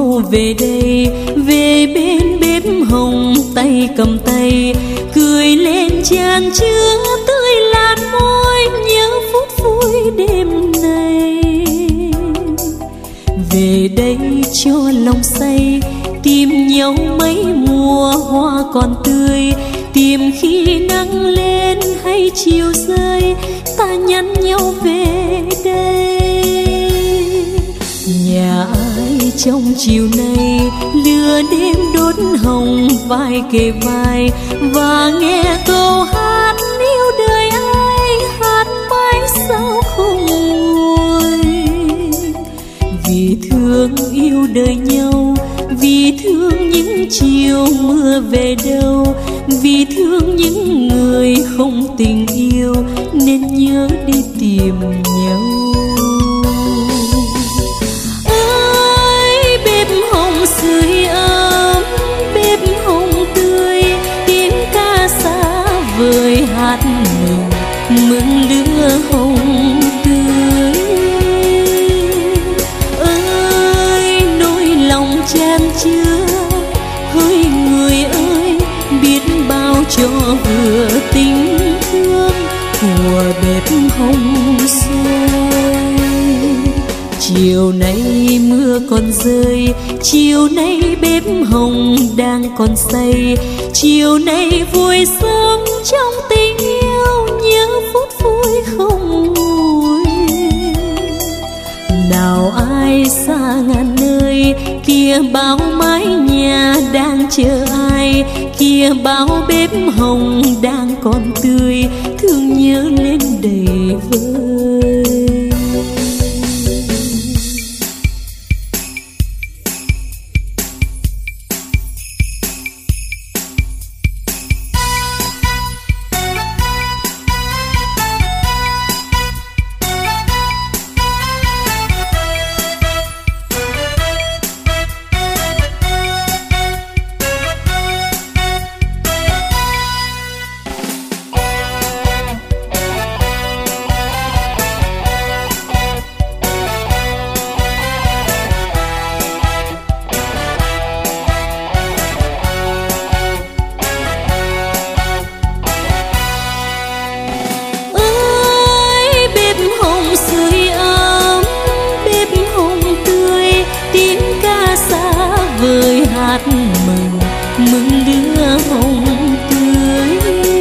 mau về đây, về bên bếp hồng tay cầm tay, cười lên chan chứa tươi làn môi, nhớ phút vui đêm nay. Về đây cho lòng say, tìm nhau mấy mùa hoa còn tươi, tìm khi nắng lên hay chiều rơi, ta nhắn nhau về đây. Nhà ai trong chiều nay, lửa đêm đốt hồng vai kề vai, và nghe câu hát yêu đời ai, hát mãi sao không nguôi. Vì thương yêu đời nhau, vì thương những chiều mưa về đâu, vì thương những người không tình yêu nên nhớ đi tìm nhau. Ơi bếp hồng sưởi ấm, bếp hồng tươi, tiếng ca xa vời hát mừng lửa hồng tươi. Ơi nỗi lòng chan chứa, hỡi người ơi biết bao cho vừa tình thương của bếp hồng sôi. Chiều nay mưa còn rơi, chiều nay bếp hồng đang còn say, chiều nay vui sớm trong tình yêu, nhớ phút vui không nguôi. Nào ai xa ngàn nơi, kia bao mái nhà đang chờ ai, kia bao bếp hồng đang còn tươi, thương nhớ lên đầy vơi. Mừng lửa hồng tươi.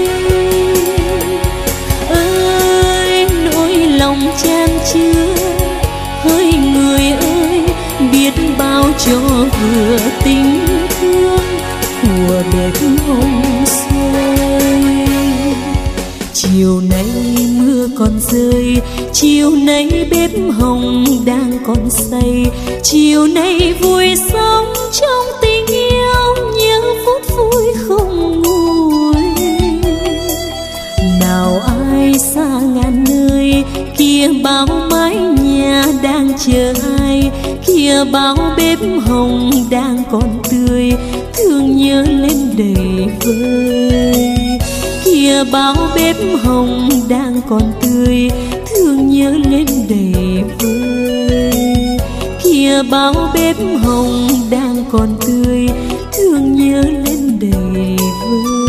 Ơi nỗi lòng chan chứa, hỡi người ơi biết bao cho vừa tình thương của bếp hồng sôi. Chiều nay mưa còn rơi, chiều nay bếp hồng đang còn say, chiều nay vui sống trong tình yêu, nhớ phút vui không nguôi. Nào ai xa ngàn nơi, kia bao mái nhà đang chờ ai, kia bao bếp hồng đang còn tươi, thương nhớ lên đầy vơi. Kia bao bếp hồng đang còn tươi, thương nhớ lên đầy vơi. Kia bao bếp hồng đang còn tươi, thương nhớ lên đầy vơi.